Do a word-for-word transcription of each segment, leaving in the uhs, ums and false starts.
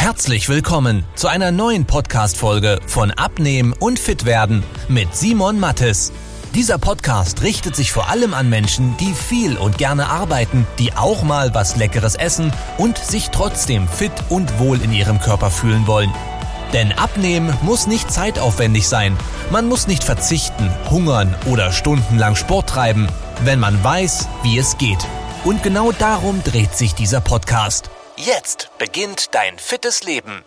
Herzlich willkommen zu einer neuen Podcast-Folge von Abnehmen und Fitwerden mit Simon Mattes. Dieser Podcast richtet sich vor allem an Menschen, die viel und gerne arbeiten, die auch mal was Leckeres essen und sich trotzdem fit und wohl in ihrem Körper fühlen wollen. Denn Abnehmen muss nicht zeitaufwendig sein. Man muss nicht verzichten, hungern oder stundenlang Sport treiben, wenn man weiß, wie es geht. Und genau darum dreht sich dieser Podcast. Jetzt beginnt dein fittes Leben.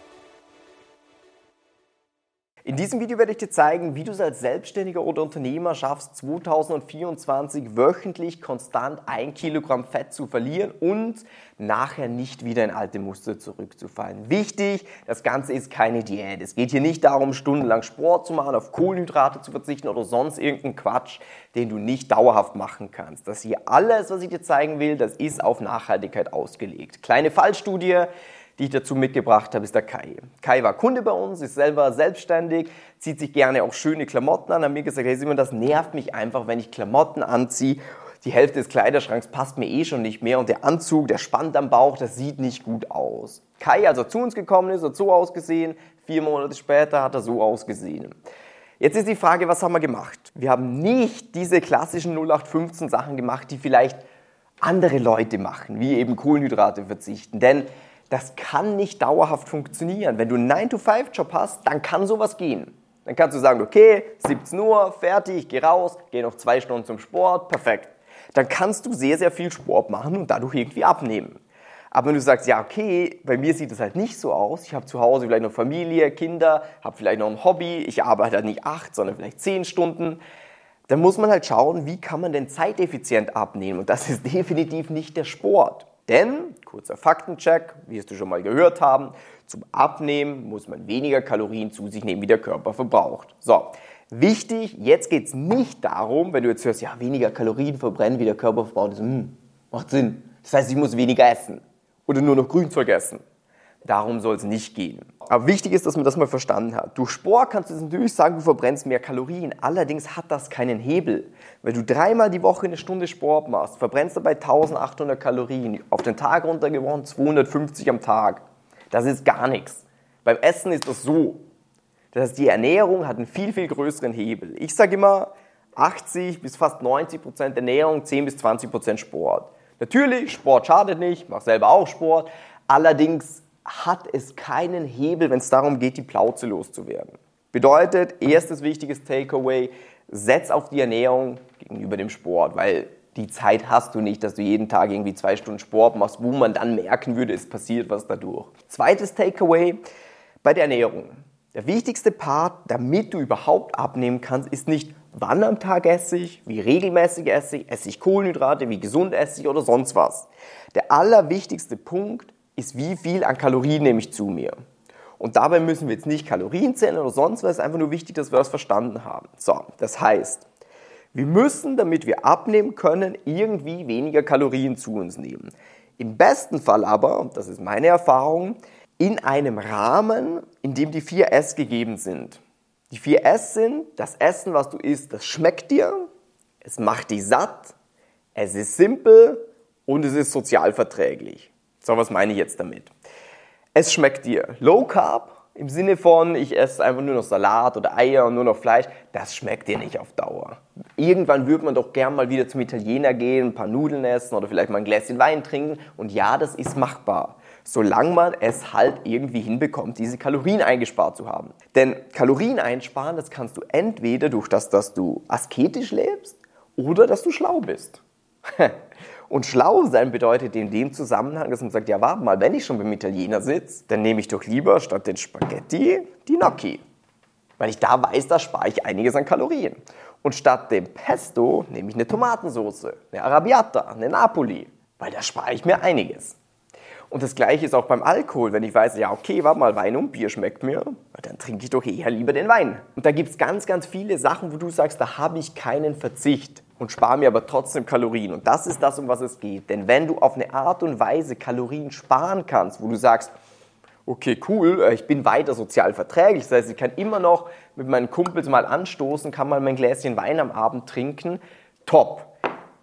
In diesem Video werde ich dir zeigen, wie du es als Selbstständiger oder Unternehmer schaffst, zweitausendvierundzwanzig wöchentlich konstant ein Kilogramm Fett zu verlieren und nachher nicht wieder in alte Muster zurückzufallen. Wichtig, das Ganze ist keine Diät. Es geht hier nicht darum, stundenlang Sport zu machen, auf Kohlenhydrate zu verzichten oder sonst irgendeinen Quatsch, den du nicht dauerhaft machen kannst. Das hier alles, was ich dir zeigen will, das ist auf Nachhaltigkeit ausgelegt. Kleine Fallstudie, die ich dazu mitgebracht habe, ist der Kai. Kai war Kunde bei uns, ist selber selbstständig, zieht sich gerne auch schöne Klamotten an. Er hat mir gesagt, hey Simon, das nervt mich einfach, wenn ich Klamotten anziehe. Die Hälfte des Kleiderschranks passt mir eh schon nicht mehr und der Anzug, der spannt am Bauch, das sieht nicht gut aus. Kai, als er zu uns gekommen ist, hat so ausgesehen. Vier Monate später hat er so ausgesehen. Jetzt ist die Frage, was haben wir gemacht? Wir haben nicht diese klassischen null acht fünfzehn Sachen gemacht, die vielleicht andere Leute machen, wie eben Kohlenhydrate verzichten. Denn das kann nicht dauerhaft funktionieren. Wenn du einen nine to five Job hast, dann kann sowas gehen. Dann kannst du sagen, okay, siebzehn Uhr, fertig, ich gehe raus, gehe noch zwei Stunden zum Sport, perfekt. Dann kannst du sehr, sehr viel Sport machen und dadurch irgendwie abnehmen. Aber wenn du sagst, ja okay, bei mir sieht das halt nicht so aus, ich habe zu Hause vielleicht noch Familie, Kinder, habe vielleicht noch ein Hobby, ich arbeite halt nicht acht, sondern vielleicht zehn Stunden, dann muss man halt schauen, wie kann man denn zeiteffizient abnehmen. Und das ist definitiv nicht der Sport. Denn, kurzer Faktencheck, wie es du schon mal gehört haben, zum Abnehmen muss man weniger Kalorien zu sich nehmen, wie der Körper verbraucht. So, wichtig, jetzt geht es nicht darum, wenn du jetzt hörst, ja, weniger Kalorien verbrennen, wie der Körper verbraucht, ist, hm, macht Sinn. Das heißt, ich muss weniger essen oder nur noch Grünzeug essen. Darum soll es nicht gehen. Aber wichtig ist, dass man das mal verstanden hat. Durch Sport kannst du jetzt natürlich sagen, du verbrennst mehr Kalorien. Allerdings hat das keinen Hebel. Wenn du dreimal die Woche eine Stunde Sport machst, verbrennst du dabei eintausendachthundert Kalorien. Auf den Tag runtergebrochen zweihundertfünfzig am Tag. Das ist gar nichts. Beim Essen ist das so. Das heißt, die Ernährung hat einen viel, viel größeren Hebel. Ich sage immer, achtzig bis fast neunzig Prozent Ernährung, zehn bis zwanzig Prozent Sport. Natürlich, Sport schadet nicht, ich mache selber auch Sport. Allerdings hat es keinen Hebel, wenn es darum geht, die Plauze loszuwerden. Bedeutet, erstes wichtiges Takeaway, setz auf die Ernährung gegenüber dem Sport, weil die Zeit hast du nicht, dass du jeden Tag irgendwie zwei Stunden Sport machst, wo man dann merken würde, es passiert was dadurch. Zweites Takeaway bei der Ernährung. Der wichtigste Part, damit du überhaupt abnehmen kannst, ist nicht, wann am Tag esse ich, wie regelmäßig esse ich, esse ich Kohlenhydrate, wie gesund esse ich oder sonst was. Der allerwichtigste Punkt ist, wie viel an Kalorien nehme ich zu mir. Und dabei müssen wir jetzt nicht Kalorien zählen oder sonst was, es ist einfach nur wichtig, dass wir das verstanden haben. So, das heißt, wir müssen, damit wir abnehmen können, irgendwie weniger Kalorien zu uns nehmen. Im besten Fall aber, und das ist meine Erfahrung, in einem Rahmen, in dem die vier S gegeben sind. Die vier S sind, das Essen, was du isst, das schmeckt dir, es macht dich satt, es ist simpel und es ist sozial verträglich. So, was meine ich jetzt damit? Es schmeckt dir. Low Carb im Sinne von, ich esse einfach nur noch Salat oder Eier und nur noch Fleisch, das schmeckt dir nicht auf Dauer. Irgendwann würde man doch gern mal wieder zum Italiener gehen, ein paar Nudeln essen oder vielleicht mal ein Gläschen Wein trinken. Und ja, das ist machbar, solange man es halt irgendwie hinbekommt, diese Kalorien eingespart zu haben. Denn Kalorien einsparen, das kannst du entweder durch das, dass du asketisch lebst oder dass du schlau bist. Und schlau sein bedeutet in dem Zusammenhang, dass man sagt, ja warte mal, wenn ich schon beim Italiener sitze, dann nehme ich doch lieber statt den Spaghetti die Gnocchi. Weil ich da weiß, da spare ich einiges an Kalorien. Und statt dem Pesto nehme ich eine Tomatensauce, eine Arrabbiata, eine Napoli. Weil da spare ich mir einiges. Und das Gleiche ist auch beim Alkohol. Wenn ich weiß, ja okay, warte mal, Wein und Bier schmeckt mir, dann trinke ich doch eher lieber den Wein. Und da gibt es ganz, ganz viele Sachen, wo du sagst, da habe ich keinen Verzicht. Und spare mir aber trotzdem Kalorien. Und das ist das, um was es geht. Denn wenn du auf eine Art und Weise Kalorien sparen kannst, wo du sagst, okay, cool, ich bin weiter sozial verträglich, das heißt, ich kann immer noch mit meinen Kumpels mal anstoßen, kann mal mein Gläschen Wein am Abend trinken, top.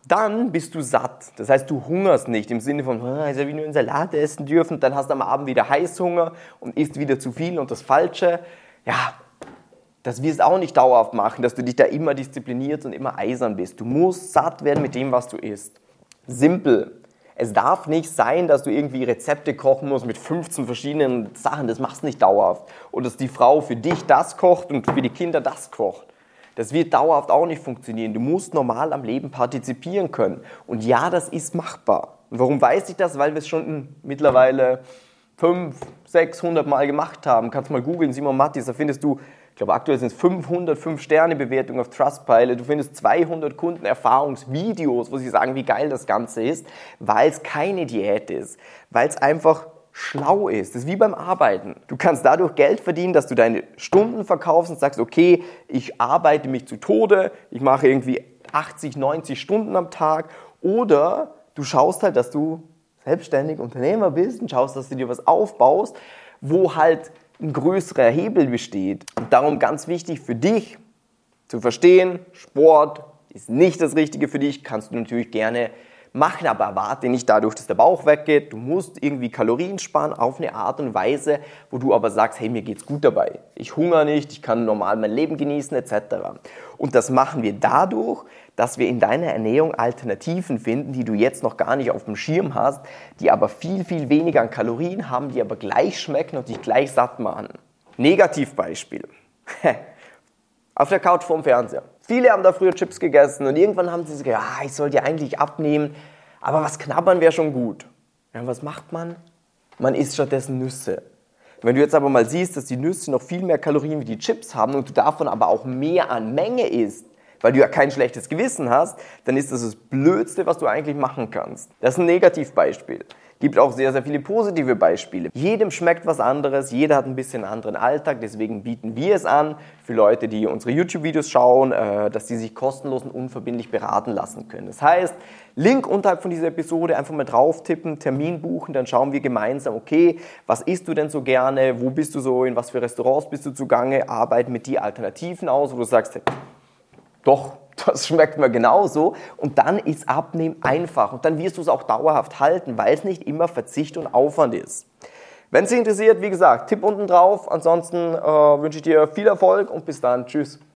Dann bist du satt. Das heißt, du hungerst nicht im Sinne von, ah, ich soll wie nur einen Salat essen dürfen. Dann hast du am Abend wieder Heißhunger und isst wieder zu viel und das Falsche. Ja, das wirst du auch nicht dauerhaft machen, dass du dich da immer diszipliniert und immer eisern bist. Du musst satt werden mit dem, was du isst. Simpel. Es darf nicht sein, dass du irgendwie Rezepte kochen musst mit fünfzehn verschiedenen Sachen. Das machst du nicht dauerhaft. Oder dass die Frau für dich das kocht und für die Kinder das kocht. Das wird dauerhaft auch nicht funktionieren. Du musst normal am Leben partizipieren können. Und ja, das ist machbar. Und warum weiß ich das? Weil wir es schon mittlerweile fünfhundert, sechshundert Mal gemacht haben. Kannst mal googeln, Simon Mattis, da findest du, ich glaube aktuell sind es fünfhundert fünf-Sterne-Bewertungen auf Trustpilot. Du findest zweihundert Kundenerfahrungsvideos, wo sie sagen, wie geil das Ganze ist, weil es keine Diät ist. Weil es einfach schlau ist. Das ist wie beim Arbeiten. Du kannst dadurch Geld verdienen, dass du deine Stunden verkaufst und sagst, okay, ich arbeite mich zu Tode, ich mache irgendwie achtzig, neunzig Stunden am Tag. Oder du schaust halt, dass du selbstständig Unternehmer bist und schaust, dass du dir was aufbaust, wo halt ein größerer Hebel besteht. Und darum ganz wichtig für dich zu verstehen, Sport ist nicht das Richtige für dich, kannst du natürlich gerne machen, aber erwarte nicht dadurch, dass der Bauch weggeht. Du musst irgendwie Kalorien sparen auf eine Art und Weise, wo du aber sagst, hey, mir geht's gut dabei. Ich hungere nicht, ich kann normal mein Leben genießen et cetera. Und das machen wir dadurch, dass wir in deiner Ernährung Alternativen finden, die du jetzt noch gar nicht auf dem Schirm hast, die aber viel, viel weniger an Kalorien haben, die aber gleich schmecken und dich gleich satt machen. Negativbeispiel. Auf der Couch vorm Fernseher. Viele haben da früher Chips gegessen und irgendwann haben sie gesagt, ja, ich sollte eigentlich abnehmen, aber was knabbern wäre schon gut. Ja, was macht man? Man isst stattdessen Nüsse. Wenn du jetzt aber mal siehst, dass die Nüsse noch viel mehr Kalorien wie die Chips haben und du davon aber auch mehr an Menge isst, weil du ja kein schlechtes Gewissen hast, dann ist das das Blödste, was du eigentlich machen kannst. Das ist ein Negativbeispiel. Gibt auch sehr, sehr viele positive Beispiele. Jedem schmeckt was anderes, jeder hat ein bisschen einen anderen Alltag, deswegen bieten wir es an für Leute, die unsere YouTube-Videos schauen, dass die sich kostenlos und unverbindlich beraten lassen können. Das heißt, Link unterhalb von dieser Episode einfach mal drauf tippen, Termin buchen, dann schauen wir gemeinsam, okay, was isst du denn so gerne, wo bist du so, in was für Restaurants bist du zugange, arbeiten mit dir Alternativen aus, wo du sagst, doch, das schmeckt mir genauso und dann ist Abnehmen einfach und dann wirst du es auch dauerhaft halten, weil es nicht immer Verzicht und Aufwand ist. Wenn es dich interessiert, wie gesagt, Tipp unten drauf, ansonsten äh, wünsche ich dir viel Erfolg und bis dann, tschüss.